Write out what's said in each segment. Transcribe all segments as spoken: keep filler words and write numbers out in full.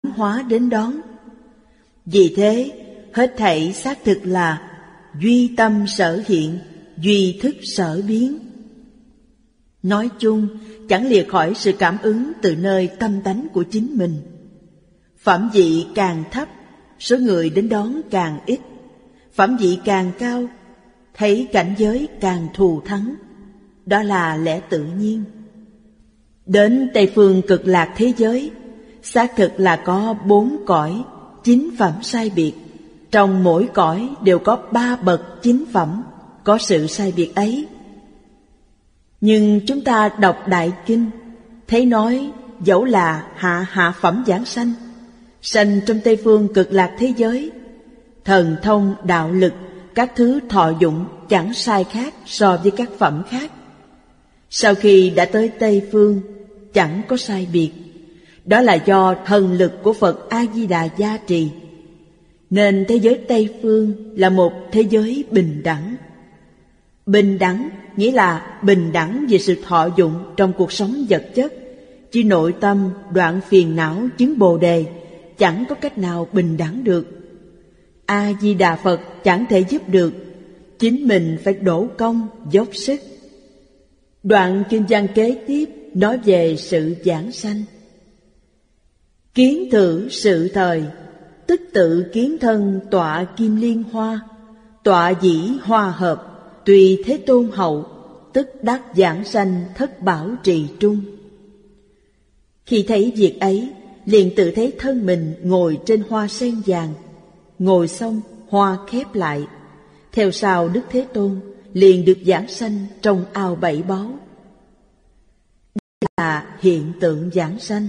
hóa đến đón. Vì thế, hết thảy xác thực là duy tâm sở hiện, duy thức sở biến. Nói chung, chẳng lìa khỏi sự cảm ứng từ nơi tâm tánh của chính mình. Phẩm vị càng thấp, số người đến đón càng ít. Phẩm vị càng cao, thấy cảnh giới càng thù thắng. Đó là lẽ tự nhiên. Đến Tây phương cực lạc thế giới, xác thực là có bốn cõi, chín phẩm sai biệt. Trong mỗi cõi đều có ba bậc chín phẩm, có sự sai biệt ấy. Nhưng chúng ta đọc Đại Kinh, thấy nói dẫu là hạ hạ phẩm giảng sanh, sanh trong Tây phương cực lạc thế giới, thần thông, đạo lực, các thứ thọ dụng chẳng sai khác so với các phẩm khác. Sau khi đã tới Tây phương, chẳng có sai biệt. Đó là do thần lực của Phật A-di-đà gia trì. Nên thế giới Tây phương là một thế giới bình đẳng. Bình đẳng nghĩa là bình đẳng về sự thọ dụng trong cuộc sống vật chất, chứ nội tâm đoạn phiền não chứng Bồ đề chẳng có cách nào bình đẳng được. A-di-đà Phật chẳng thể giúp được, chính mình phải đổ công dốc sức. Đoạn kinh văn kế tiếp nói về sự giảng sanh. Kiến thử sự thời, tức tự kiến thân tọa kim liên hoa, tọa dĩ hoa hợp, tùy Thế Tôn hậu, tức đắc giảng sanh thất bảo trì trung. Khi thấy việc ấy, liền tự thấy thân mình ngồi trên hoa sen vàng. Ngồi xong, hoa khép lại. Theo sau Đức Thế Tôn liền được giảng sanh trong ao bảy báu. Đây là hiện tượng giảng sanh.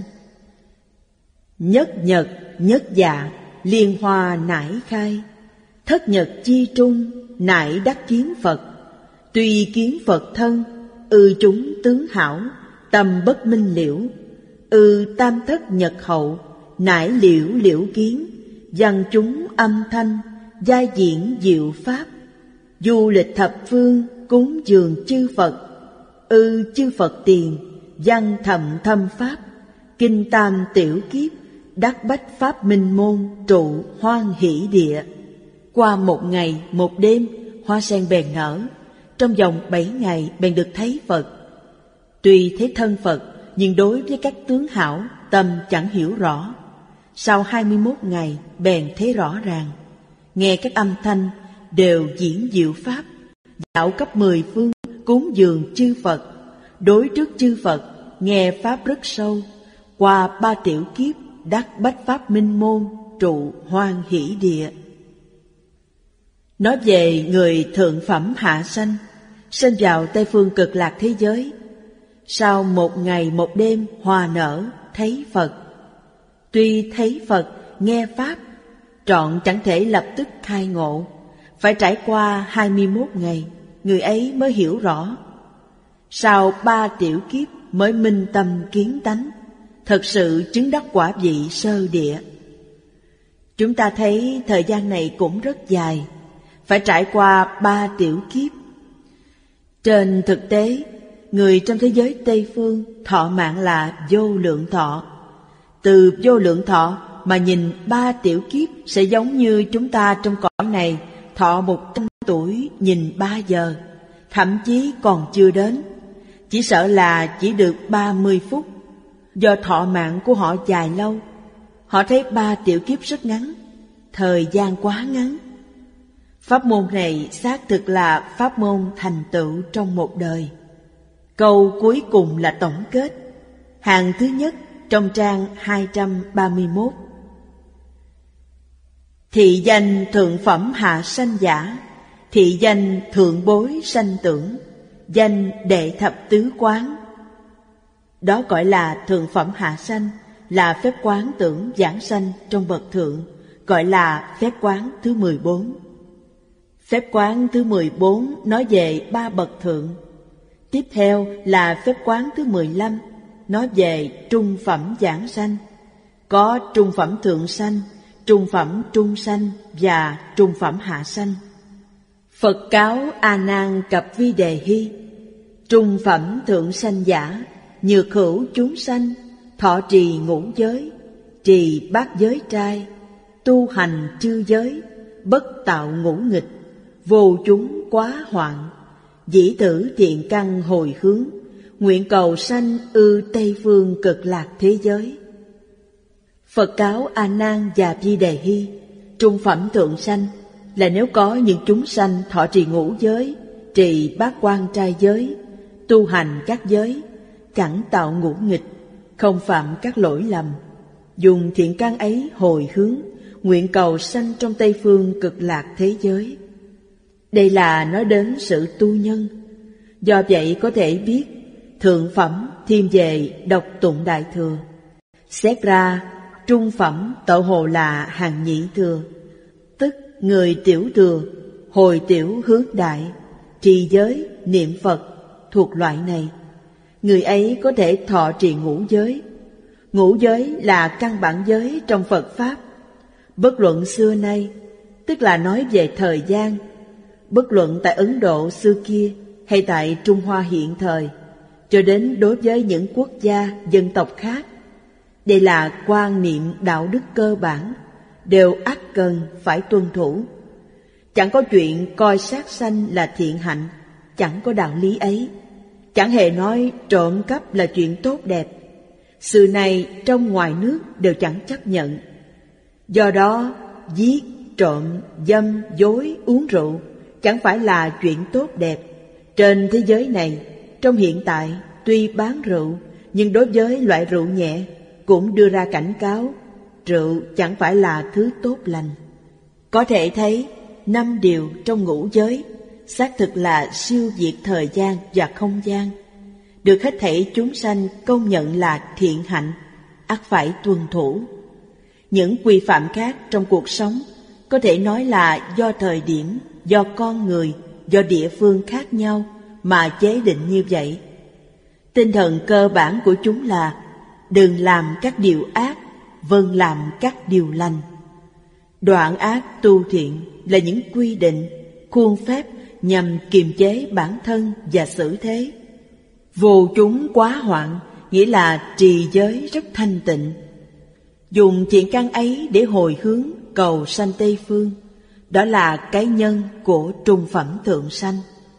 Nhất nhật, nhất dạ, liên hoa nải khai. Thất nhật chi trung, nải đắc kiến Phật. Tuy kiến Phật thân, ư chúng tướng hảo, tâm bất minh liễu. Ư tam thất nhật hậu, nải liễu liễu kiến. Văn chúng âm thanh, giai diễn diệu pháp. Du lịch thập phương, cúng dường chư Phật. Ư chư Phật tiền, văn thầm thâm pháp. Kinh tam tiểu kiếp, đắc bách pháp minh môn, trụ hoan hỷ địa. Qua một ngày một đêm, hoa sen bèn nở. Trong vòng bảy ngày bèn được thấy Phật. Tuy thấy thân Phật, nhưng đối với các tướng hảo, tâm chẳng hiểu rõ. Sau hai mươi mốt ngày bèn thấy rõ ràng. Nghe các âm thanh đều diễn diệu pháp. Dạo cấp mười phương, cúng dường chư Phật. Đối trước chư Phật, nghe pháp rất sâu. Qua ba tiểu kiếp, đắc bách pháp minh môn, trụ hoan hỷ địa. Nói về người thượng phẩm hạ sanh, sinh vào Tây phương cực lạc thế giới. Sau một ngày một đêm hòa nở, thấy Phật. Tuy thấy Phật, nghe pháp, trọn chẳng thể lập tức khai ngộ. Phải trải qua hai mươi mốt ngày, người ấy mới hiểu rõ. Sau ba tiểu kiếp mới minh tâm kiến tánh, thật sự chứng đắc quả vị sơ địa. Chúng ta thấy thời gian này cũng rất dài, phải trải qua ba tiểu kiếp. Trên thực tế, người trong thế giới Tây phương thọ mạng là vô lượng thọ. Từ vô lượng thọ mà nhìn ba tiểu kiếp sẽ giống như chúng ta trong cõi này thọ một trăm tuổi nhìn ba giờ, thậm chí còn chưa đến. Chỉ sợ là chỉ được ba mươi phút. Do thọ mạng của họ dài lâu, họ thấy ba tiểu kiếp rất ngắn, thời gian quá ngắn. Pháp môn này xác thực là pháp môn thành tựu trong một đời. Câu cuối cùng là tổng kết. Hàng thứ nhất trong trang hai trăm ba mươi mốt. Thị danh thượng phẩm hạ sanh giả, thị danh thượng bối sanh tưởng, danh đệ thập tứ quán. Đó gọi là thượng phẩm hạ sanh, là phép quán tưởng giảng sanh trong bậc thượng, gọi là phép quán thứ mười bốn. Phép quán thứ mười bốn nói về ba bậc thượng. Tiếp theo là phép quán thứ mười lăm, nói về trung phẩm giảng sanh. Có trung phẩm thượng sanh, trung phẩm trung sanh và trung phẩm hạ sanh. Phật cáo A Nan Cập Vi Đề Hy: trung phẩm thượng sanh giả, nhược hữu chúng sanh, thọ trì ngũ giới, trì bát giới trai, tu hành chư giới, bất tạo ngũ nghịch, vô chúng quá hoạn, dĩ tử thiện căn hồi hướng, nguyện cầu sanh ư Tây phương cực lạc thế giới. Phật cáo A Nan và Di Đề Hy, trung phẩm thượng sanh là nếu có những chúng sanh thọ trì ngũ giới, trì bát quan trai giới, tu hành các giới, chẳng tạo ngũ nghịch, không phạm các lỗi lầm, dùng thiện căn ấy hồi hướng, nguyện cầu sanh trong Tây phương cực lạc thế giới. Đây là nói đến sự tu nhân. Do vậy có thể biết thượng phẩm thiên về độc tụng đại thừa. Xét ra trung phẩm tợ hồ là hàng nhị thừa, tức người tiểu thừa, hồi tiểu hướng đại, trì giới, niệm Phật thuộc loại này. Người ấy có thể thọ trì ngũ giới. Ngũ giới là căn bản giới trong Phật Pháp. Bất luận xưa nay, tức là nói về thời gian, bất luận tại Ấn Độ xưa kia hay tại Trung Hoa hiện thời, cho đến đối với những quốc gia, dân tộc khác, đây là quan niệm đạo đức cơ bản, đều ắt cần phải tuân thủ. Chẳng có chuyện coi sát sanh là thiện hạnh, chẳng có đạo lý ấy. Chẳng hề nói trộm cắp là chuyện tốt đẹp. Sự này trong ngoài nước đều chẳng chấp nhận. Do đó, giết, trộm, dâm, dối, uống rượu chẳng phải là chuyện tốt đẹp. Trên thế giới này, trong hiện tại, tuy bán rượu, nhưng đối với loại rượu nhẹ cũng đưa ra cảnh cáo, rượu chẳng phải là thứ tốt lành. Có thể thấy, năm điều trong ngũ giới xác thực là siêu việt thời gian và không gian, được hết thảy chúng sanh công nhận là thiện hạnh, ắt phải tuân thủ. Những quy phạm khác trong cuộc sống có thể nói là do thời điểm, do con người, do địa phương khác nhau mà chế định như vậy. Tinh thần cơ bản của chúng là đừng làm các điều ác, vâng làm các điều lành. Đoạn ác tu thiện là những quy định, khuôn phép nhằm kiềm chế bản thân và xử thế. Vô chúng quá hoạn nghĩa là trì giới rất thanh tịnh. Dùng thiện căn ấy để hồi hướng cầu sanh Tây phương, đó là cái nhân của trung phẩm thượng sanh.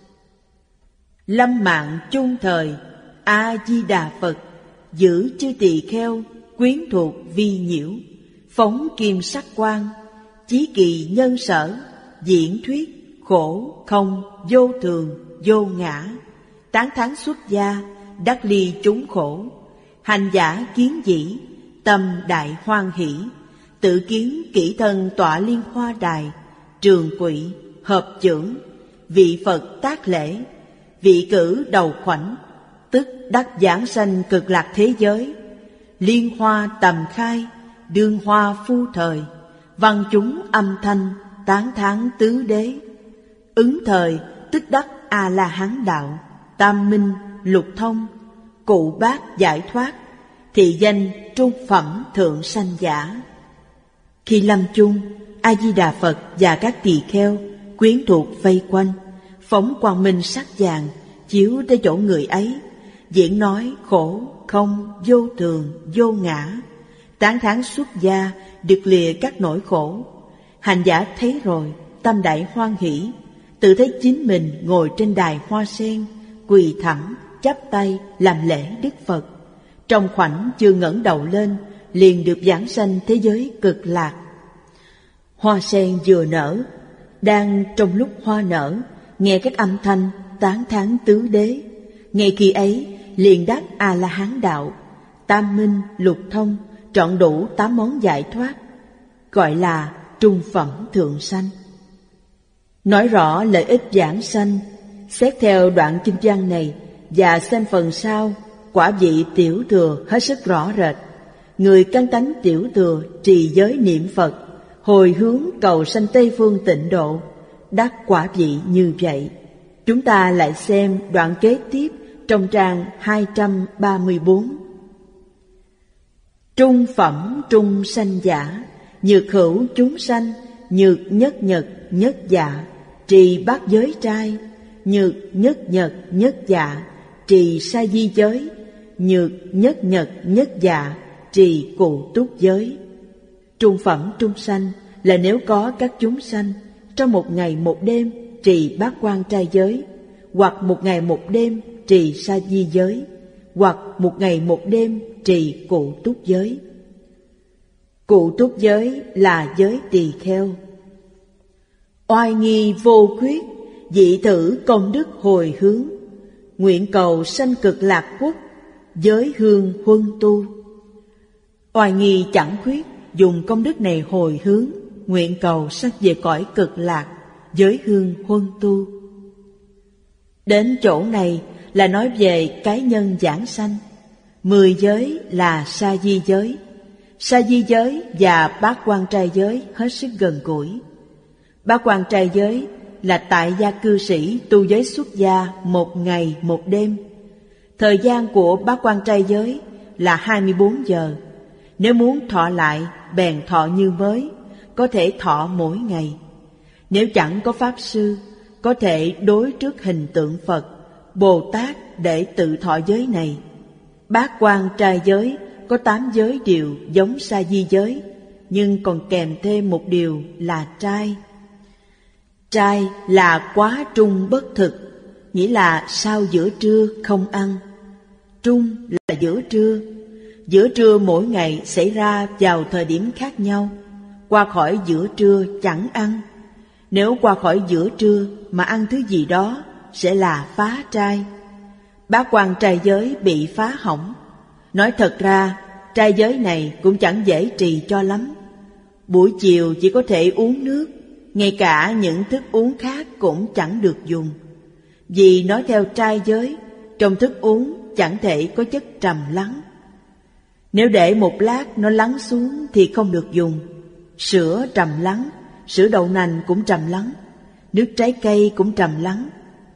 Lâm mạng chung thời, A-di-đà Phật, giữ chư tỳ kheo, quyến thuộc vi nhiễu, phóng kim sắc quang, chí kỳ nhân sở, diễn thuyết, khổ, không, vô thường, vô ngã, tán thán xuất gia, đắc ly chúng khổ, hành giả kiến dĩ, tâm đại hoan hỷ, tự kiến kỹ thân tọa liên hoa đài, trường quỵ, hợp chưởng, vị Phật tác lễ, vị cử đầu khoảnh, tức đắc giảng sanh cực lạc thế giới, liên hoa tầm khai, đương hoa phu thời, văn chúng âm thanh, tán thán tứ đế, ứng thời tức đắc A-la-hán đạo, tam minh, lục thông, cụ bát giải thoát, thị danh trung phẩm thượng sanh giả. Khi lâm chung, A-di-đà Phật và các tỳ kheo, quyến thuộc vây quanh, phóng quang minh sắc vàng chiếu tới chỗ người ấy, diễn nói khổ, không, vô thường, vô ngã, tán thán xuất gia, được lìa các nỗi khổ. Hành giả thấy rồi, tâm đại hoan hỷ, tự thấy chính mình ngồi trên đài hoa sen, quỳ thẳng, chắp tay làm lễ Đức Phật. Trong khoảnh chưa ngẩng đầu lên, liền được giảng sanh thế giới cực lạc. Hoa sen vừa nở, đang trong lúc hoa nở, nghe các âm thanh tán thán tứ đế. Ngay khi ấy, liền đắc A-la-hán đạo, tam minh, lục thông, trọn đủ tám món giải thoát, gọi là trung phẩm thượng sanh. Nói rõ lợi ích giảng sanh, xét theo đoạn kinh văn này và xem phần sau, quả vị tiểu thừa hết sức rõ rệt. Người căn tánh tiểu thừa trì giới niệm Phật, hồi hướng cầu sanh Tây phương tịnh độ, đắc quả vị như vậy. Chúng ta lại xem đoạn kế tiếp trong trang hai trăm ba mươi bốn. Trung phẩm trung sanh giả, nhược hữu chúng sanh, nhược nhất nhật nhất dạ, trì bát giới trai, nhược nhất nhật nhất dạ, trì sa di giới, nhược nhất nhật nhất dạ, trì cụ túc giới. Trung phẩm trung sanh là nếu có các chúng sanh trong một ngày một đêm trì bát quan trai giới, hoặc một ngày một đêm trì sa di giới, hoặc một ngày một đêm trì cụ túc giới. Cụ túc giới là giới tỳ kheo. Oai nghi vô khuyết, dị thử công đức hồi hướng, nguyện cầu sanh cực lạc quốc, giới hương huân tu. Oai nghi chẳng khuyết, dùng công đức này hồi hướng, nguyện cầu sanh về cõi cực lạc, giới hương huân tu. Đến chỗ này là nói về cái nhân giảng sanh. Mười giới là sa di giới. Sa di giới và bát quan trai giới hết sức gần gũi. Bát quan trai giới là tại gia cư sĩ tu giới xuất gia một ngày một đêm. Thời gian của bát quan trai giới là hai mươi bốn giờ. Nếu muốn thọ lại, bèn thọ như mới, có thể thọ mỗi ngày. Nếu chẳng có pháp sư, có thể đối trước hình tượng Phật, Bồ Tát để tự thọ giới này. Bát quan trai giới có tám giới điều giống sa di giới, nhưng còn kèm thêm một điều là trai. Trai là quá trung bất thực, nghĩa là sau giữa trưa không ăn. Trung là giữa trưa. Giữa trưa mỗi ngày xảy ra vào thời điểm khác nhau. Qua khỏi giữa trưa chẳng ăn. Nếu qua khỏi giữa trưa mà ăn thứ gì đó sẽ là phá trai. Bát quan trai giới bị phá hỏng. Nói thật ra, trai giới này cũng chẳng dễ trì cho lắm. Buổi chiều chỉ có thể uống nước, ngay cả những thức uống khác cũng chẳng được dùng. Vì nói theo trai giới, trong thức uống chẳng thể có chất trầm lắng. Nếu để một lát nó lắng xuống thì không được dùng. Sữa trầm lắng, sữa đậu nành cũng trầm lắng, nước trái cây cũng trầm lắng.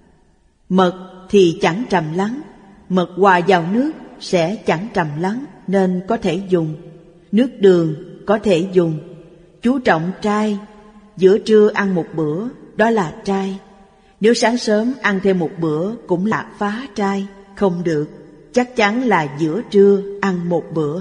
Mật thì chẳng trầm lắng, mật hòa vào nước sẽ chẳng trầm lắng nên có thể dùng. Nước đường có thể dùng. Chú trọng trai, giữa trưa ăn một bữa, đó là trai. Nếu sáng sớm ăn thêm một bữa cũng là phá trai, không được. Chắc chắn là giữa trưa ăn một bữa.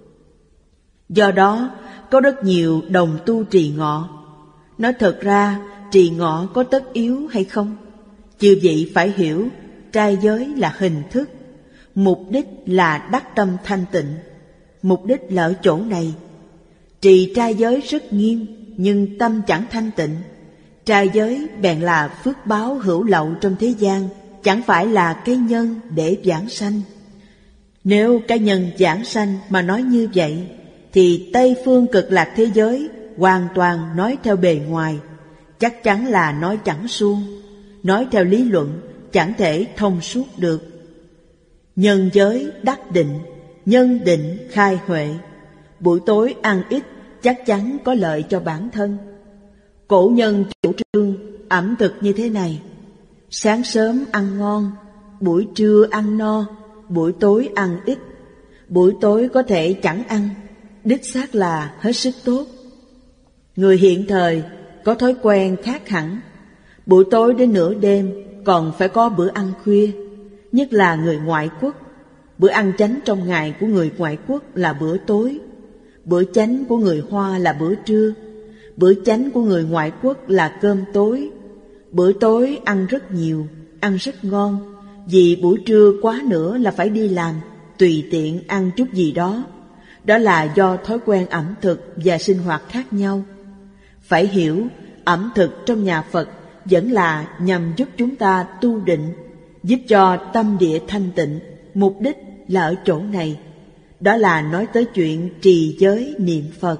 Do đó, có rất nhiều đồng tu trì ngọ. Nói thật ra, trì ngọ có tất yếu hay không? Chư vị phải hiểu, trai giới là hình thức, mục đích là đắc tâm thanh tịnh. Mục đích là ở chỗ này. Trì trai giới rất nghiêm, nhưng tâm chẳng thanh tịnh. Trai giới bèn là phước báo hữu lậu trong thế gian, chẳng phải là cái nhân để giảng sanh. Nếu cái nhân giảng sanh mà nói như vậy, thì Tây phương cực lạc thế giới hoàn toàn nói theo bề ngoài, chắc chắn là nói chẳng suông. Nói theo lý luận chẳng thể thông suốt được. Nhân giới đắc định, nhân định khai huệ. Buổi tối ăn ít chắc chắn có lợi cho bản thân. Cổ nhân chủ trương ẩm thực như thế này: sáng sớm ăn ngon, buổi trưa ăn no, buổi tối ăn ít. Buổi tối có thể chẳng ăn, đích xác là hết sức tốt. Người hiện thời có thói quen khác hẳn. Buổi tối đến nửa đêm còn phải có bữa ăn khuya, nhất là người ngoại quốc. Bữa ăn chánh trong ngày của người ngoại quốc là bữa tối, bữa chánh của người Hoa là bữa trưa, bữa chánh của người ngoại quốc là cơm tối. Bữa tối ăn rất nhiều, ăn rất ngon, vì buổi trưa quá nữa là phải đi làm, tùy tiện ăn chút gì đó. Đó là do thói quen ẩm thực và sinh hoạt khác nhau. Phải hiểu, ẩm thực trong nhà Phật vẫn là nhằm giúp chúng ta tu định, giúp cho tâm địa thanh tịnh. Mục đích là ở chỗ này. Đó là nói tới chuyện trì giới niệm Phật.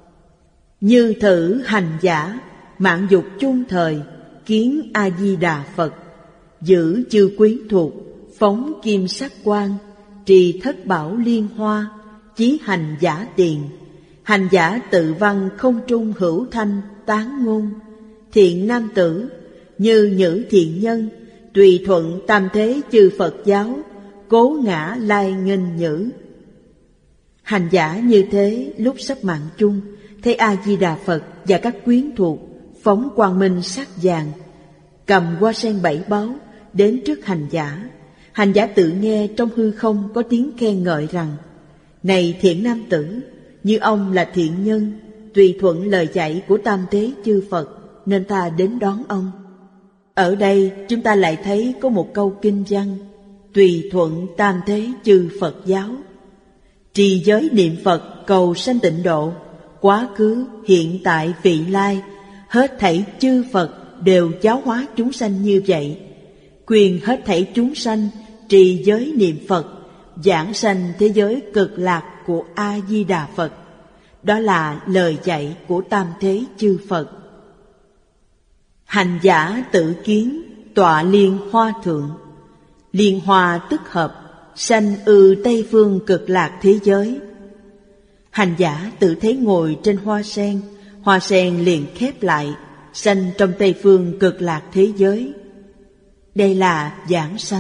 Như thử hành giả, mạng dục chung thời, kiến A-di-đà Phật. Giữ chư quyến thuộc, phóng kim sắc quang, trì thất bảo liên hoa, chí hành giả tiền. Hành giả tự văn không trung hữu thanh tán ngôn. Thiện nam tử, như nhữ thiện nhân, tùy thuận tam thế chư Phật giáo, cố ngã lai nghênh nhữ. Hành giả như thế lúc sắp mạng chung, thấy A-di-đà Phật và các quyến thuộc phóng quang minh sắc vàng, cầm hoa sen bảy báu đến trước hành giả. Hành giả tự nghe trong hư không có tiếng khen ngợi rằng: này thiện nam tử, như ông là thiện nhân, tùy thuận lời dạy của tam thế chư Phật nên ta đến đón ông. Ở đây chúng ta lại thấy có một câu kinh văn: tùy thuận tam thế chư Phật giáo. Trì giới niệm Phật cầu sanh tịnh độ, quá khứ, hiện tại, vị lai, hết thảy chư Phật đều giáo hóa chúng sanh như vậy. Quyền hết thảy chúng sanh trì giới niệm Phật, giảng sanh thế giới cực lạc của A Di Đà Phật. Đó là lời dạy của tam thế chư Phật. Hành giả tự kiến, tọa liên hoa thượng. Liên hoa tức hợp, sanh ư Tây phương cực lạc thế giới. Hành giả tự thấy ngồi trên hoa sen, hoa sen liền khép lại, sanh trong Tây phương cực lạc thế giới. Đây là giảng sanh.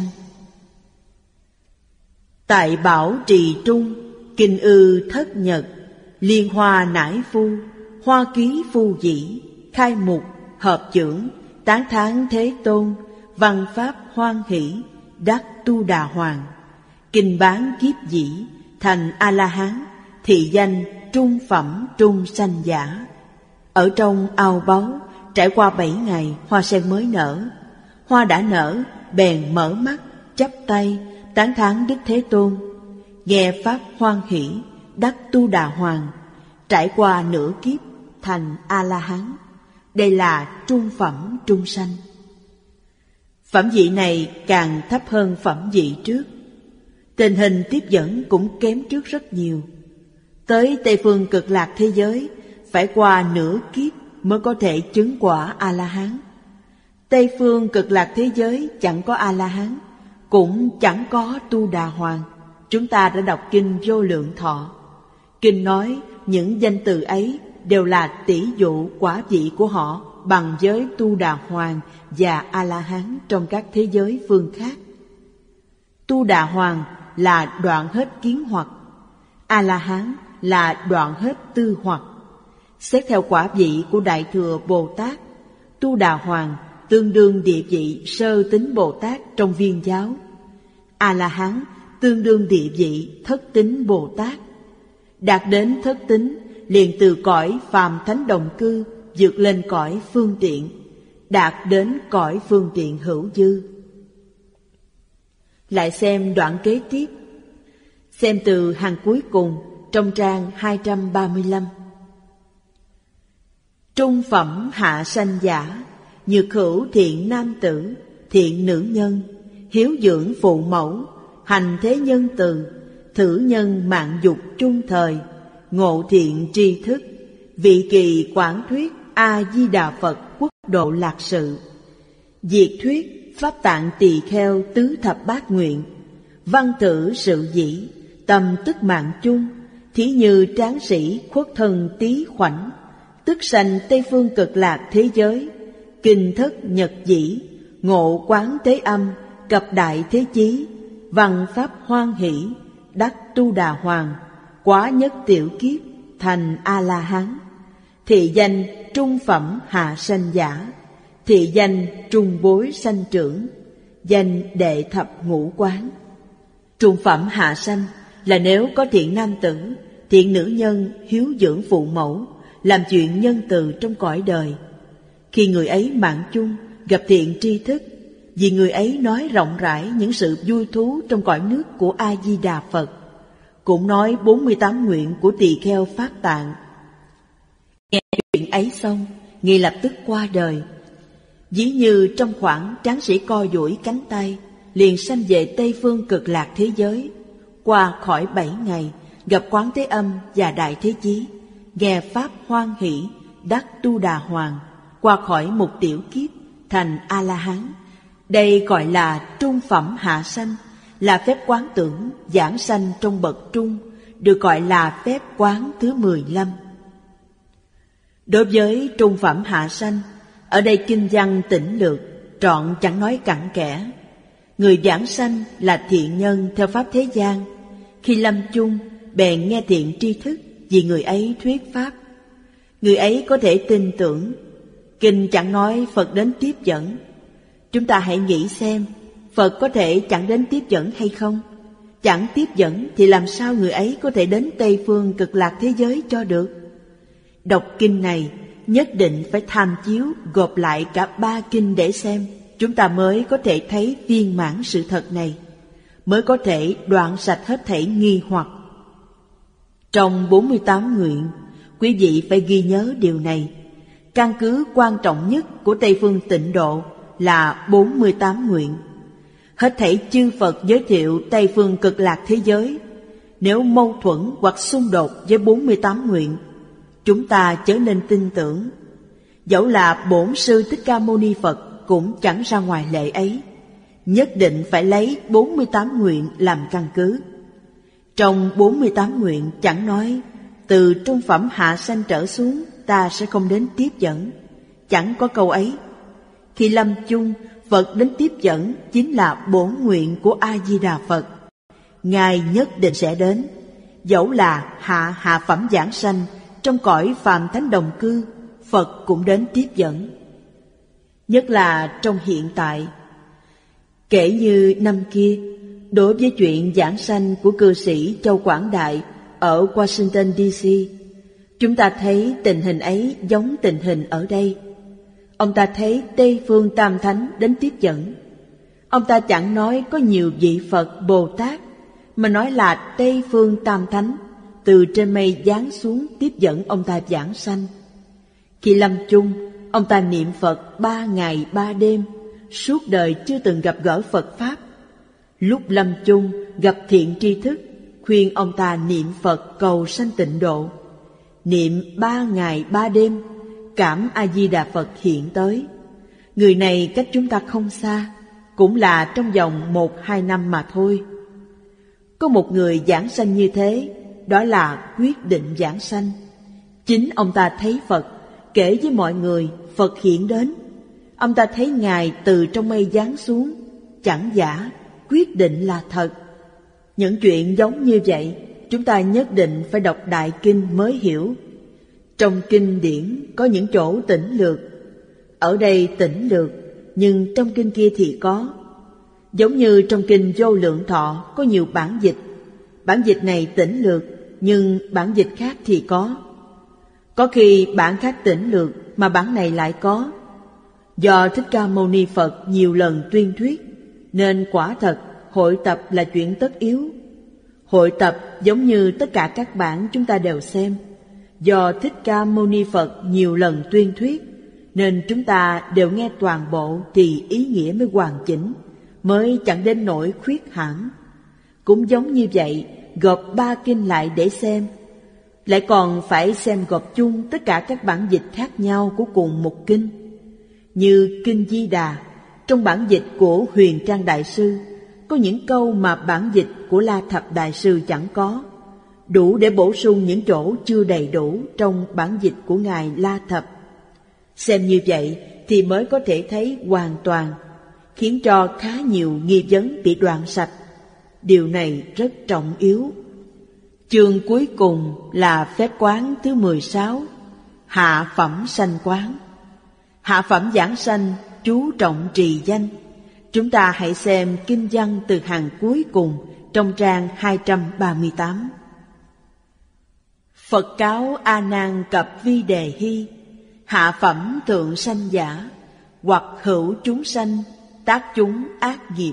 Tại bảo trì trung, kinh ư thất nhật, liên hoa nải phu, hoa ký phu dĩ, khai mục, hợp chưởng, tán thán Thế Tôn, văn pháp hoan hỷ, đắc Tu Đà Hoàng. Kinh bán kiếp dĩ, thành A-la-hán, thị danh trung phẩm trung sanh giả. Ở trong ao báu, trải qua bảy ngày, hoa sen mới nở. Hoa đã nở, bèn mở mắt, chắp tay, tán thán Đức Thế Tôn. Nghe pháp hoan hỷ, đắc Tu Đà Hoàng, trải qua nửa kiếp, thành A-la-hán. Đây là trung phẩm trung sanh. Phẩm vị này càng thấp hơn phẩm vị trước. Tình hình tiếp dẫn cũng kém trước rất nhiều. Tới Tây phương cực lạc thế giới, phải qua nửa kiếp mới có thể chứng quả A-la-hán. Tây phương cực lạc thế giới chẳng có A-la-hán, cũng chẳng có Tu Đà Hoàng. Chúng ta đã đọc kinh Vô Lượng Thọ. Kinh nói những danh từ ấy đều là tỷ dụ quả vị của họ bằng với Tu Đà Hoàng và A-la-hán trong các thế giới phương khác. Tu Đà Hoàng là đoạn hết kiến hoặc, A-la-hán là đoạn hết tư hoặc. Xét theo quả vị của Đại Thừa Bồ Tát, Tu Đà Hoàng tương đương địa vị sơ tín Bồ Tát trong Viên giáo. A-la-hán tương đương địa vị thất tín Bồ Tát. Đạt đến thất tín, liền từ cõi phàm thánh đồng cư vượt lên cõi phương tiện, đạt đến cõi phương tiện hữu dư. Lại xem đoạn kế tiếp. Xem từ hàng cuối cùng trong trang hai trăm ba mươi lăm. Trung phẩm hạ sanh giả, nhược hữu thiện nam tử, thiện nữ nhân, hiếu dưỡng phụ mẫu, hành thế nhân từ, thử nhân mạng dục chung thời, ngộ thiện tri thức, vị kỳ quảng thuyết A-di-đà Phật quốc độ lạc sự, diệt thuyết pháp tạng tỳ kheo tứ thập bát nguyện, văn tử sự dĩ, tâm tức mạng chung, thí như tráng sĩ khuất thân tí khoảnh, tức sanh Tây phương cực lạc thế giới, kinh thất nhật dĩ, ngộ quán thế âm, cập đại thế chí, văn pháp hoan hỷ, đắc Tu Đà Hoàng, quá nhất tiểu kiếp, thành A-la-hán. Thị danh trung phẩm hạ sanh giả, thị danh trung bối sanh trưởng, danh đệ thập ngũ quán. Trung phẩm hạ sanh là nếu có thiện nam tử, thiện nữ nhân hiếu dưỡng phụ mẫu, làm chuyện nhân từ trong cõi đời. Khi người ấy mạng chung, gặp thiện tri thức, vì người ấy nói rộng rãi những sự vui thú trong cõi nước của A-di-đà Phật, cũng nói bốn mươi tám nguyện của tỳ kheo Pháp Tạng. Nghe chuyện ấy xong, ngay lập tức qua đời. Ví như trong khoảng tráng sĩ co duỗi cánh tay, liền sanh về Tây phương cực lạc thế giới. Qua khỏi bảy ngày, gặp Quán Thế Âm và Đại Thế Chí, nghe pháp hoan hỷ, đắc Tu Đà Hoàng, qua khỏi một tiểu kiếp, thành A-la-hán. Đây gọi là trung phẩm hạ sanh, là phép quán tưởng giảng sanh trong bậc trung, được gọi là phép quán thứ mười lăm. Đối với trung phẩm hạ sanh, ở đây kinh văn tỉnh lược, trọn chẳng nói cặn kẽ. Người giảng sanh là thiện nhân theo pháp thế gian, khi lâm chung bèn nghe thiện tri thức vì người ấy thuyết pháp. Người ấy có thể tin tưởng. Kinh chẳng nói Phật đến tiếp dẫn. Chúng ta hãy nghĩ xem, Phật có thể chẳng đến tiếp dẫn hay không? Chẳng tiếp dẫn thì làm sao người ấy có thể đến Tây phương cực lạc thế giới cho được? Đọc kinh này nhất định phải tham chiếu gộp lại cả ba kinh để xem, chúng ta mới có thể thấy viên mãn sự thật này, mới có thể đoạn sạch hết thảy nghi hoặc. Trong bốn mươi tám nguyện, quý vị phải ghi nhớ điều này. Căn cứ quan trọng nhất của Tây Phương Tịnh Độ là bốn mươi tám nguyện. Hết thảy chư Phật giới thiệu Tây Phương Cực Lạc thế giới, nếu mâu thuẫn hoặc xung đột với bốn mươi tám nguyện, chúng ta chớ nên tin tưởng. Dẫu là Bổn Sư Thích Ca Mâu Ni Phật cũng chẳng ra ngoài lệ ấy. Nhất định phải lấy bốn mươi tám nguyện làm căn cứ. Trong bốn mươi tám nguyện chẳng nói từ trung phẩm hạ sanh trở xuống ta sẽ không đến tiếp dẫn, chẳng có câu ấy. Khi lâm chung, Phật đến tiếp dẫn chính là bổn nguyện của A-di-đà Phật. Ngài nhất định sẽ đến. Dẫu là hạ hạ phẩm giảng sanh trong cõi phàm thánh đồng cư, Phật cũng đến tiếp dẫn. Nhất là trong hiện tại. Kể như năm kia, đối với chuyện giảng sanh của cư sĩ Châu Quảng Đại ở Washington D C, chúng ta thấy tình hình ấy giống tình hình ở đây. Ông ta thấy Tây Phương Tam Thánh đến tiếp dẫn. Ông ta chẳng nói có nhiều vị Phật Bồ Tát, mà nói là Tây Phương Tam Thánh từ trên mây giáng xuống tiếp dẫn ông ta giảng sanh. Khi lâm chung, ông ta niệm Phật ba ngày ba đêm, suốt đời chưa từng gặp gỡ Phật Pháp. Lúc lâm chung gặp thiện tri thức, khuyên ông ta niệm Phật cầu sanh tịnh độ. Niệm ba ngày ba đêm, cảm A-di-đà Phật hiện tới. Người này cách chúng ta không xa, cũng là trong vòng một hai năm mà thôi. Có một người giảng sanh như thế, đó là quyết định giảng sanh. Chính ông ta thấy Phật, kể với mọi người Phật hiện đến. Ông ta thấy Ngài từ trong mây giáng xuống, chẳng giả, quyết định là thật. Những chuyện giống như vậy, chúng ta nhất định phải đọc Đại Kinh mới hiểu. Trong kinh điển có những chỗ tỉnh lược. Ở đây tỉnh lược, nhưng trong kinh kia thì có. Giống như trong kinh Vô Lượng Thọ có nhiều bản dịch. Bản dịch này tỉnh lược, nhưng bản dịch khác thì có. Có khi bản khác tỉnh lược mà bản này lại có. Do Thích Ca Mâu Ni Phật nhiều lần tuyên thuyết, nên quả thật hội tập là chuyện tất yếu. Hội tập giống như tất cả các bản chúng ta đều xem. Do Thích Ca Mâu Ni Phật nhiều lần tuyên thuyết, nên chúng ta đều nghe toàn bộ thì ý nghĩa mới hoàn chỉnh, mới chẳng đến nỗi khuyết hẳn. Cũng giống như vậy, gộp ba kinh lại để xem, lại còn phải xem gộp chung tất cả các bản dịch khác nhau của cùng một kinh. Như Kinh Di Đà, trong bản dịch của Huyền Trang Đại Sư, có những câu mà bản dịch của La Thập Đại Sư chẳng có, đủ để bổ sung những chỗ chưa đầy đủ trong bản dịch của Ngài La Thập. Xem như vậy thì mới có thể thấy hoàn toàn, khiến cho khá nhiều nghi vấn bị đoạn sạch. Điều này rất trọng yếu. Chương cuối cùng là phép quán thứ mười sáu, hạ phẩm sanh quán. Hạ phẩm giảng sanh chú trọng trì danh. Chúng ta hãy xem kinh văn từ hàng cuối cùng trong trang hai trăm ba mươi tám. Phật cáo A Nan Cập Vi Đề Hy, hạ phẩm thượng sanh giả, hoặc hữu chúng sanh, tác chúng ác nghiệp.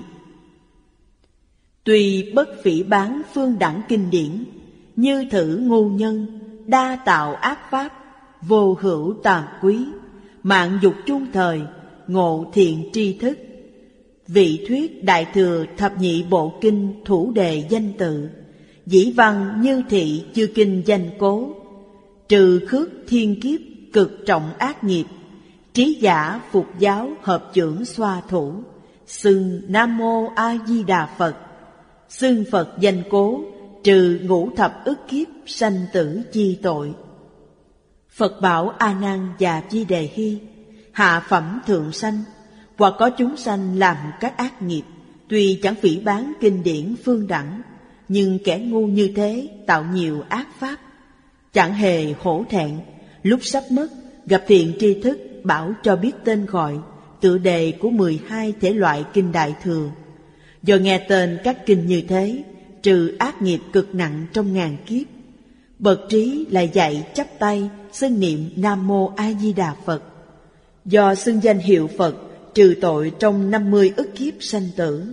Tuy bất phỉ bán phương đẳng kinh điển, như thử ngu nhân, đa tạo ác pháp, vô hữu tàm quý, mạng dục chung thời, ngộ thiện tri thức. Vị thuyết đại thừa thập nhị bộ kinh thủ đề danh tự, dĩ văn như thị chư kinh danh cố, trừ khước thiên kiếp cực trọng ác nghiệp, trí giả phục giáo hợp chưởng xoa thủ, xưng Nam Mô A Di Đà Phật, xưng Phật danh cố, trừ ngũ thập ức kiếp sanh tử chi tội. Phật bảo A Nan và Di Đề Hy, hạ phẩm thượng sanh, hoặc có chúng sanh làm các ác nghiệp, tuy chẳng phỉ báng kinh điển phương đẳng, nhưng kẻ ngu như thế tạo nhiều ác pháp, chẳng hề hổ thẹn. Lúc sắp mất, gặp thiện tri thức bảo cho biết tên gọi, tựa đề của mười hai thể loại kinh Đại Thừa. Do nghe tên các kinh như thế, trừ ác nghiệp cực nặng trong ngàn kiếp. Bậc trí lại dạy chắp tay xưng niệm Nam Mô A Di Đà Phật. Do xưng danh hiệu Phật trừ tội trong năm mươi ức kiếp sanh tử.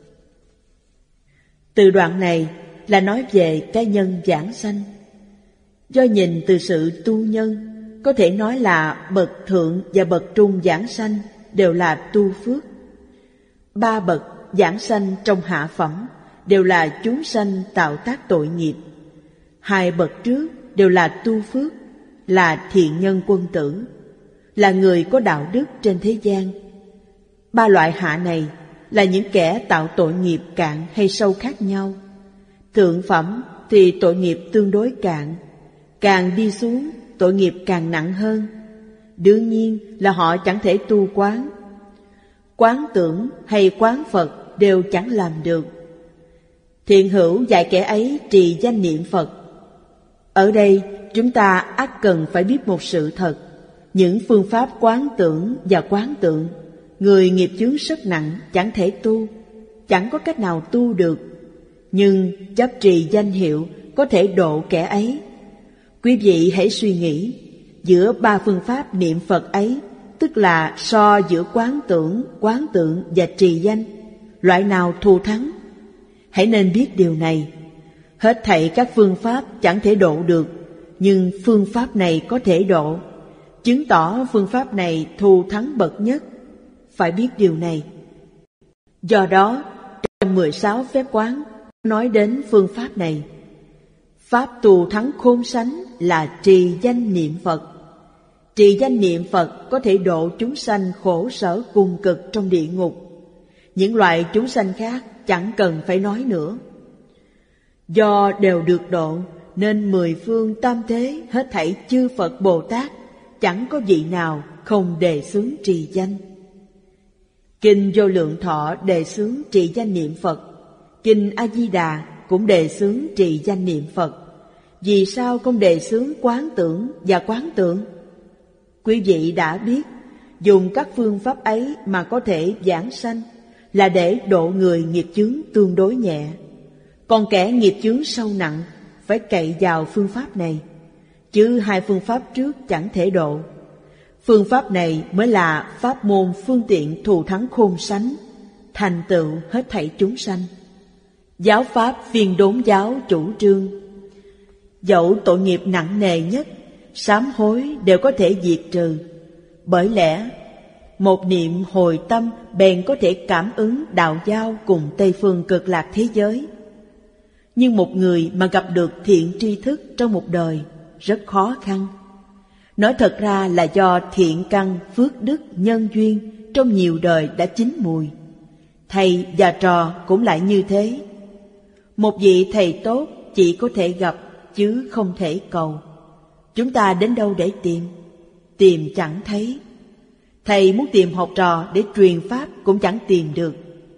Từ đoạn này là nói về cái nhân giảng sanh. Do nhìn từ sự tu nhân, có thể nói là bậc thượng và bậc trung giảng sanh đều là tu phước. Ba bậc giảng sanh trong hạ phẩm đều là chúng sanh tạo tác tội nghiệp. Hai bậc trước đều là tu phước, là thiện nhân quân tử, là người có đạo đức trên thế gian. Ba loại hạ này là những kẻ tạo tội nghiệp cạn hay sâu khác nhau. Thượng phẩm thì tội nghiệp tương đối cạn, càng đi xuống tội nghiệp càng nặng hơn. Đương nhiên là họ chẳng thể tu quán. Quán tưởng hay quán Phật đều chẳng làm được. Thiện hữu dạy kẻ ấy trì danh niệm Phật. Ở đây chúng ta ắt cần phải biết một sự thật. Những phương pháp quán tưởng và quán tượng, người nghiệp chướng rất nặng chẳng thể tu, chẳng có cách nào tu được. Nhưng chấp trì danh hiệu có thể độ kẻ ấy. Quý vị hãy suy nghĩ, giữa ba phương pháp niệm Phật ấy, tức là so giữa quán tưởng, quán tượng và trì danh, loại nào thù thắng? Hãy nên biết điều này. Hết thảy các phương pháp chẳng thể độ được, nhưng phương pháp này có thể độ, chứng tỏ phương pháp này thù thắng bậc nhất. Phải biết điều này. Do đó, trong mười sáu phép quán nói đến phương pháp này. Pháp thù thắng khôn sánh là trì danh niệm Phật. Trì danh niệm Phật có thể độ chúng sanh khổ sở cùng cực trong địa ngục. Những loại chúng sanh khác chẳng cần phải nói nữa. Do đều được độ nên mười phương tam thế hết thảy chư Phật Bồ Tát chẳng có vị nào không đề xướng trì danh. Kinh Vô Lượng Thọ đề xướng trì danh niệm Phật. Kinh A Di Đà cũng đề xướng trì danh niệm Phật. Vì sao không đề xướng quán tưởng và quán tượng? Quý vị đã biết, dùng các phương pháp ấy mà có thể giảng sanh là để độ người nghiệp chướng tương đối nhẹ. Còn kẻ nghiệp chướng sâu nặng phải cậy vào phương pháp này, chứ hai phương pháp trước chẳng thể độ. Phương pháp này mới là pháp môn phương tiện thù thắng khôn sánh, thành tựu hết thảy chúng sanh. Giáo pháp Phiên Đốn giáo chủ trương, dẫu tội nghiệp nặng nề nhất, sám hối đều có thể diệt trừ. Bởi lẽ một niệm hồi tâm bèn có thể cảm ứng đạo giao cùng Tây phương cực lạc thế giới. Nhưng một người mà gặp được thiện tri thức trong một đời rất khó khăn. Nói thật ra là do thiện căn, phước đức, nhân duyên trong nhiều đời đã chín mùi. Thầy và trò cũng lại như thế. Một vị thầy tốt chỉ có thể gặp chứ không thể cầu. Chúng ta đến đâu để tìm? Tìm chẳng thấy. Thầy muốn tìm học trò để truyền pháp cũng chẳng tìm được.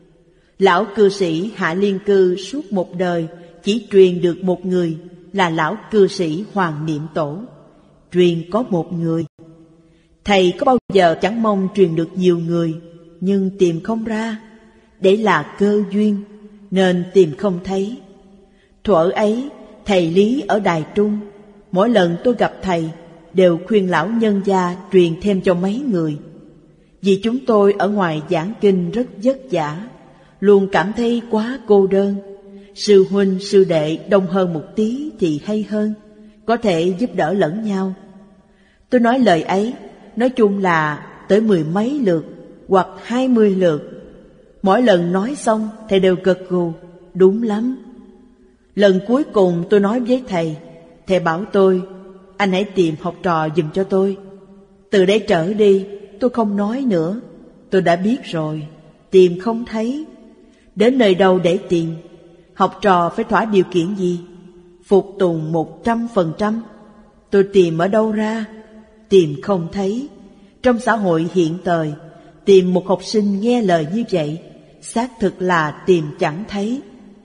Lão cư sĩ Hạ Liên Cư suốt một đời chỉ truyền được một người, là lão cư sĩ Hoàng Niệm Tổ. Truyền có một người. Thầy có bao giờ chẳng mong truyền được nhiều người, nhưng tìm không ra. Để là cơ duyên, nên tìm không thấy. Thuở ấy, thầy Lý ở Đài Trung, mỗi lần tôi gặp thầy, đều khuyên lão nhân gia truyền thêm cho mấy người. Vì chúng tôi ở ngoài giảng kinh rất vất vả, luôn cảm thấy quá cô đơn. Sư huynh, sư đệ đông hơn một tí thì hay hơn, có thể giúp đỡ lẫn nhau. Tôi nói lời ấy, nói chung là tới mười mấy lượt hoặc hai mươi lượt. Mỗi lần nói xong, thầy đều gật gù, đúng lắm. Lần cuối cùng tôi nói với thầy, thầy bảo tôi, anh hãy tìm học trò giùm cho tôi. Từ đây trở đi, tôi không nói nữa. Tôi đã biết rồi, tìm không thấy. Đến nơi đâu để tìm? Học trò phải thỏa điều kiện gì? Phục tùng một trăm phần trăm. Tôi tìm ở đâu ra? Tìm không thấy. Trong xã hội hiện thời, tìm một học sinh nghe lời như vậy, xác thực là tìm chẳng thấy.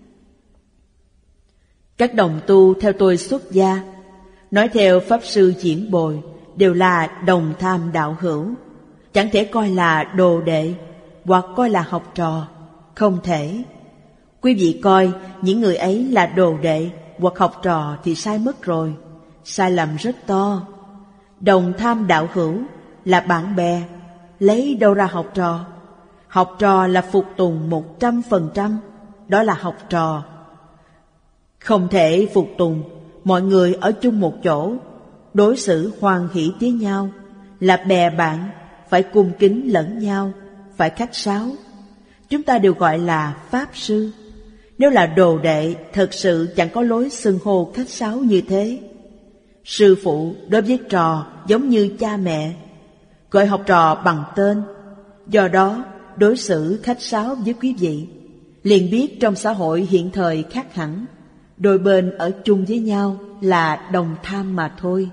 Các đồng tu theo tôi xuất gia, nói theo Pháp Sư Diễn Bồi, đều là đồng tham đạo hữu, chẳng thể coi là đồ đệ hoặc coi là học trò, không thể. Quý vị coi những người ấy là đồ đệ hoặc học trò thì sai mất rồi. sai lầm rất to. Đồng tham đạo hữu là bạn bè, lấy đâu ra học trò? Học trò là phục tùng một trăm phần trăm, đó là học trò. Không thể phục tùng, mọi người ở chung một chỗ, đối xử hoan hỷ với nhau, là bè bạn, phải cung kính lẫn nhau, phải khách sáo. Chúng ta đều gọi là Pháp Sư. Nếu là đồ đệ, thật sự chẳng có lối xưng hô khách sáo như thế. Sư phụ đối với trò giống như cha mẹ, gọi học trò bằng tên. Do đó, đối xử khách sáo với quý vị, liền biết trong xã hội hiện thời khác hẳn. Đôi bên ở chung với nhau là đồng tham mà thôi.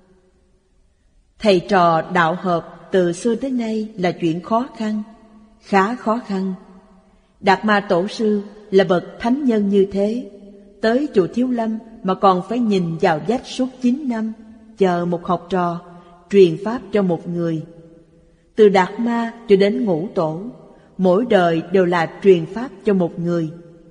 Thầy trò đạo hợp từ xưa đến nay là chuyện khó khăn, khá khó khăn. Đạt Ma Tổ sư là bậc thánh nhân như thế, tới chùa Thiếu Lâm mà còn phải nhìn vào vách suốt chín năm, chờ một học trò truyền pháp cho một người. Từ Đạt Ma cho đến Ngũ Tổ, mỗi đời đều là truyền pháp cho một người.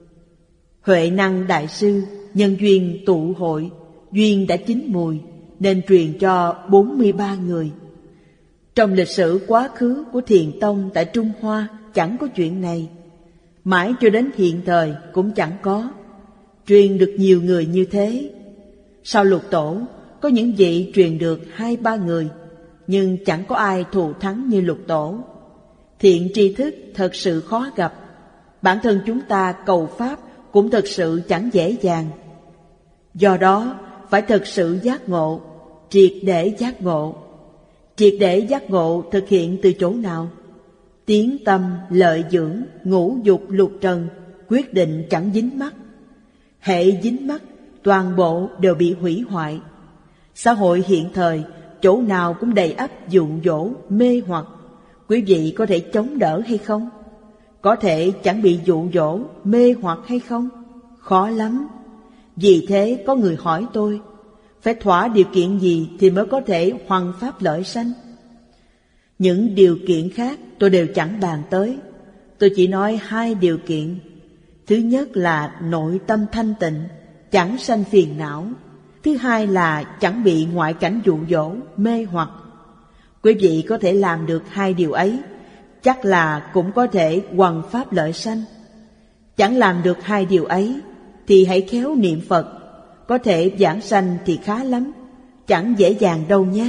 Huệ Năng Đại Sư nhân duyên tụ hội, duyên đã chín mùi, nên truyền cho bốn mươi ba người. Trong lịch sử quá khứ của Thiền Tông tại Trung Hoa chẳng có chuyện này, mãi cho đến hiện thời cũng chẳng có, truyền được nhiều người như thế. Sau Lục Tổ, có những vị truyền được hai ba người, nhưng chẳng có ai thù thắng như Lục Tổ. Thiện tri thức thật sự khó gặp, bản thân chúng ta cầu pháp cũng thật sự chẳng dễ dàng. Do đó, phải thật sự giác ngộ, triệt để giác ngộ. Triệt để giác ngộ thực hiện từ chỗ nào? Tiến tâm, lợi dưỡng, ngũ dục lục trần, quyết định chẳng dính mắc. Hệ dính mắc, toàn bộ đều bị hủy hoại. Xã hội hiện thời, chỗ nào cũng đầy ắp dụ dỗ, mê hoặc. Quý vị có thể chống đỡ hay không? Có thể chẳng bị dụ dỗ, mê hoặc hay không? Khó lắm. Vì thế có người hỏi tôi, phải thỏa điều kiện gì thì mới có thể hoằng pháp lợi sanh? Những điều kiện khác tôi đều chẳng bàn tới. Tôi chỉ nói hai điều kiện. Thứ nhất là nội tâm thanh tịnh, chẳng sanh phiền não. Thứ hai là chẳng bị ngoại cảnh dụ dỗ, mê hoặc. Quý vị có thể làm được hai điều ấy, chắc là cũng có thể hoằng pháp lợi sanh. Chẳng làm được hai điều ấy, thì hãy khéo niệm Phật, có thể giảng sanh thì khá lắm, chẳng dễ dàng đâu nhé.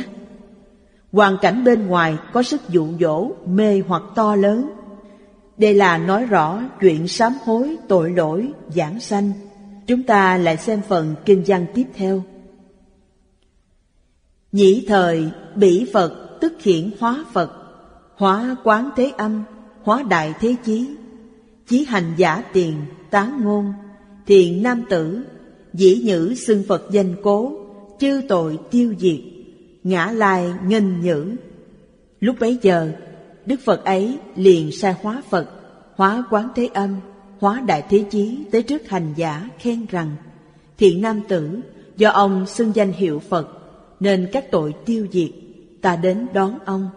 Hoàn cảnh bên ngoài có sức dụ dỗ, mê hoặc to lớn. Đây là nói rõ chuyện sám hối, tội lỗi, giảng sanh. Chúng ta lại xem phần kinh văn tiếp theo. Nhĩ thời bỉ Phật tức hiện hóa Phật, hóa quán thế âm, hóa đại thế chí. Chí hành giả tiền, tán ngôn, thiện nam tử, dĩ nhữ xưng Phật danh cố, chư tội tiêu diệt, ngã lai nghênh nhữ. Lúc bấy giờ, Đức Phật ấy liền sai hóa Phật, hóa quán thế âm, hóa đại thế chí tới trước hành giả khen rằng: thiện nam tử, do ông xưng danh hiệu Phật nên các tội tiêu diệt, ta đến đón ông.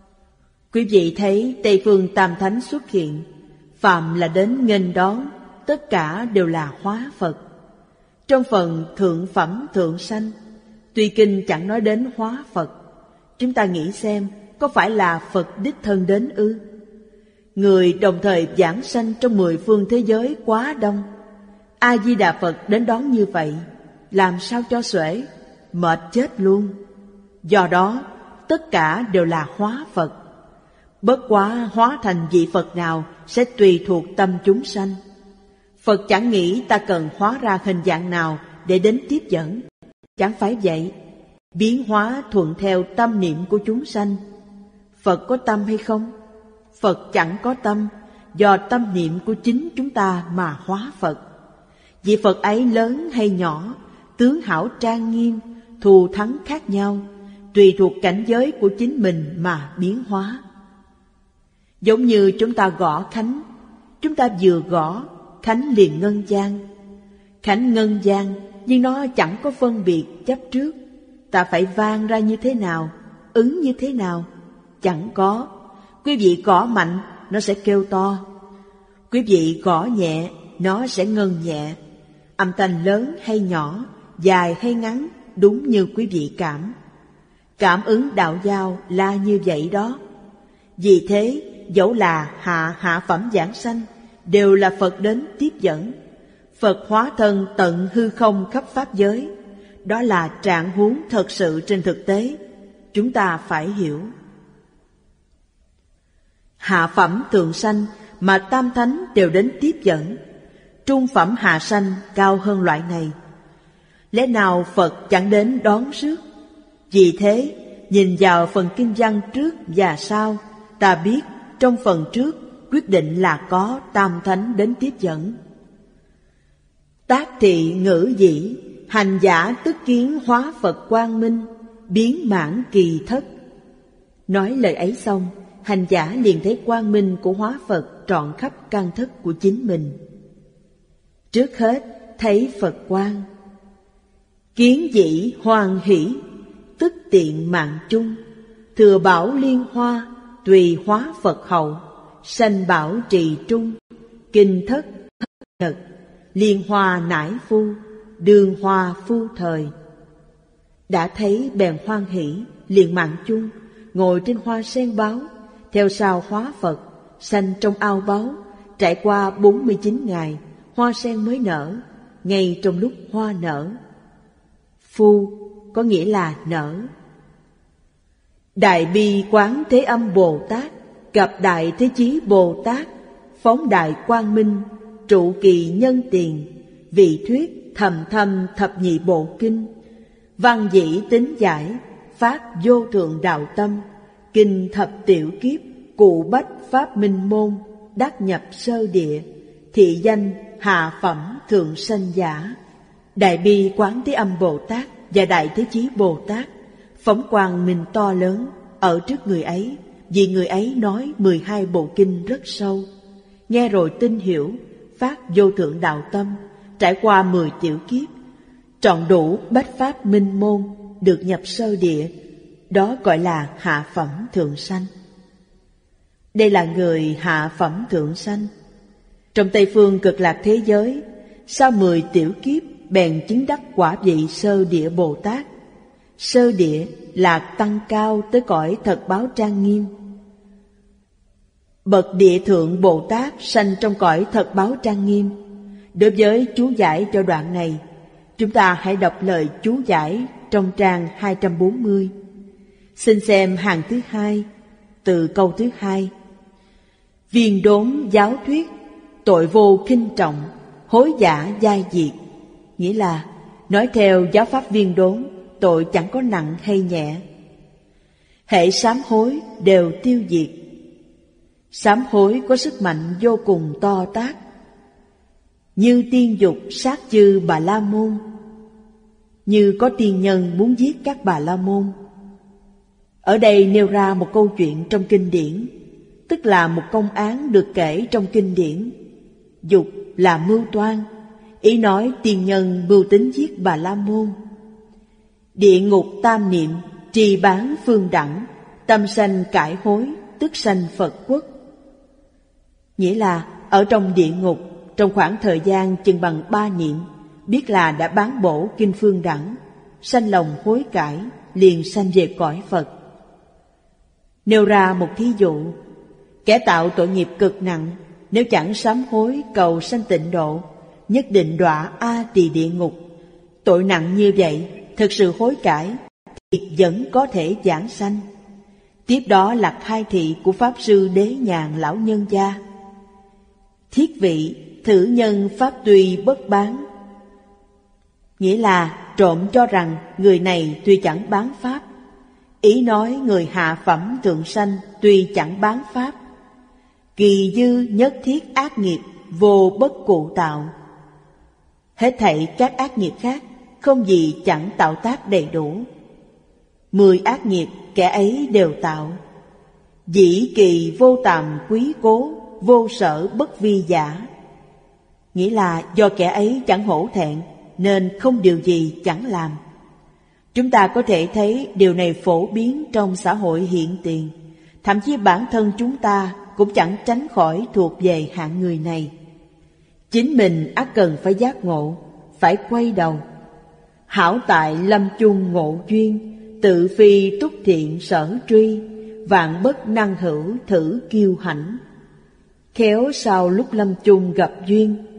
Quý vị thấy Tây phương Tam Thánh xuất hiện, phàm là đến nghênh đón, tất cả đều là hóa Phật. Trong phần thượng phẩm thượng sanh, tuy kinh chẳng nói đến hóa Phật, chúng ta nghĩ xem có phải là Phật đích thân đến ư? Người đồng thời giảng sanh trong mười phương thế giới quá đông, A Di Đà Phật đến đón như vậy, làm sao cho xuể, mệt chết luôn. Do đó, tất cả đều là hóa Phật. Bất quá hóa thành vị Phật nào sẽ tùy thuộc tâm chúng sanh. Phật chẳng nghĩ ta cần hóa ra hình dạng nào để đến tiếp dẫn. Chẳng phải vậy, biến hóa thuận theo tâm niệm của chúng sanh. Phật có tâm hay không? Phật chẳng có tâm, do tâm niệm của chính chúng ta mà hóa Phật. Vị Phật ấy lớn hay nhỏ, tướng hảo trang nghiêm, thù thắng khác nhau, tùy thuộc cảnh giới của chính mình mà biến hóa. Giống như chúng ta gõ khánh, chúng ta vừa gõ, khánh liền ngân vang. Khánh ngân vang, nhưng nó chẳng có phân biệt chấp trước. Ta phải vang ra như thế nào, ứng như thế nào? Chẳng có. Quý vị gõ mạnh, nó sẽ kêu to. Quý vị gõ nhẹ, nó sẽ ngân nhẹ. Âm thanh lớn hay nhỏ, dài hay ngắn đúng như quý vị cảm. Cảm ứng đạo giao là như vậy đó. Vì thế, dẫu là hạ hạ phẩm giảng sanh, đều là Phật đến tiếp dẫn. Phật hóa thân tận hư không khắp pháp giới. Đó là trạng huống thật sự trên thực tế, chúng ta phải hiểu. Hạ phẩm thượng sanh mà tam thánh đều đến tiếp dẫn. Trung phẩm hạ sanh cao hơn loại này. Lẽ nào Phật chẳng đến đón rước? Vì thế, nhìn vào phần kinh văn trước và sau, ta biết trong phần trước quyết định là có tam thánh đến tiếp dẫn. Tác thị ngữ dĩ, hành giả tức kiến hóa Phật quang minh, biến mãn kỳ thất. Nói lời ấy xong, hành giả liền thấy quang minh của hóa Phật trọn khắp căn thất của chính mình. Trước hết thấy Phật quang. Kiến dĩ hoan hỷ, tức tiện mạng chung, thừa bảo liên hoa, tùy hóa Phật hậu, sanh bảo trì trung, kinh thất thất nhật, liên hoa nải phu, đường hoa phu thời. Đã thấy bèn hoan hỷ, liền mạng chung, ngồi trên hoa sen báo, theo sau hóa Phật, sanh trong ao báu, trải qua bốn mươi chín ngày, hoa sen mới nở, ngay trong lúc hoa nở. Phu có nghĩa là nở. Đại bi quán Thế Âm Bồ Tát gặp Đại Thế Chí Bồ Tát, phóng đại quang minh, trụ kỳ nhân tiền, vị thuyết thầm thâm thập nhị bộ kinh, văn dĩ tính giải, pháp vô thượng đạo tâm, kinh thập tiểu kiếp, cụ bách pháp minh môn, đắc nhập sơ địa, thị danh hạ phẩm thượng sanh giả. Đại bi quán Thế Âm Bồ Tát và Đại Thế Chí Bồ Tát phóng quang minh to lớn ở trước người ấy, vì người ấy nói mười hai bộ kinh rất sâu. Nghe rồi tin hiểu, phát vô thượng đạo tâm, trải qua mười tiểu kiếp, trọn đủ bách pháp minh môn, được nhập sơ địa. Đó gọi là hạ phẩm thượng sanh. Đây là người hạ phẩm thượng sanh. Trong Tây phương cực lạc thế giới, sau mười tiểu kiếp bèn chứng đắc quả vị sơ địa Bồ Tát. Sơ địa là tăng cao tới cõi thật báo trang nghiêm. Bậc địa thượng Bồ Tát sanh trong cõi thật báo trang nghiêm. Đối với chú giải cho đoạn này, chúng ta hãy đọc lời chú giải trong trang hai trăm bốn mươi. Xin xem hàng thứ hai, từ câu thứ hai. Viên đốn giáo thuyết, tội vô khinh trọng, hối giả giai diệt. Nghĩa là, nói theo giáo pháp viên đốn, tội chẳng có nặng hay nhẹ. Hễ sám hối đều tiêu diệt. Sám hối có sức mạnh vô cùng to tát. Như tiên dục sát chư Bà La Môn. Như có tiên nhân muốn giết các Bà La Môn. Ở đây nêu ra một câu chuyện trong kinh điển, tức là một công án được kể trong kinh điển. Dục là mưu toan, ý nói tiên nhân mưu tính giết Bà La Môn. Địa ngục tam niệm, trì bán phương đẳng, tâm sanh cải hối, tức sanh Phật quốc. Nghĩa là ở trong địa ngục, trong khoảng thời gian chừng bằng ba niệm, biết là đã bán bổ kinh phương đẳng, sanh lòng hối cải, liền sanh về cõi Phật. Nêu ra một thí dụ, kẻ tạo tội nghiệp cực nặng, nếu chẳng sám hối cầu sanh tịnh độ, nhất định đọa A Tỳ địa ngục. Tội nặng như vậy, thực sự hối cải thì vẫn có thể giảng sanh. Tiếp đó là khai thị của Pháp Sư Đế Nhàn Lão Nhân Gia. Thiết vị thử nhân pháp tuy bất bán. Nghĩa là trộm cho rằng người này tuy chẳng bán Pháp. Ý nói người hạ phẩm thượng sanh tuy chẳng bán Pháp. Kỳ dư nhất thiết ác nghiệp vô bất cụ tạo. Hết thảy các ác nghiệp khác không gì chẳng tạo tác đầy đủ. Mười ác nghiệp kẻ ấy đều tạo. Dĩ kỳ vô tàm quý cố, vô sở bất vi giả. Nghĩa là do kẻ ấy chẳng hổ thẹn nên không điều gì chẳng làm. Chúng ta có thể thấy điều này phổ biến trong xã hội hiện tiền. Thậm chí bản thân chúng ta cũng chẳng tránh khỏi thuộc về hạng người này. Chính mình ắt cần phải giác ngộ, phải quay đầu. hảo tại lâm chung ngộ duyên, tự phi túc thiện sở truy, vạn bất năng hữu thử kiêu hãnh. Khéo sau lúc lâm chung gặp duyên,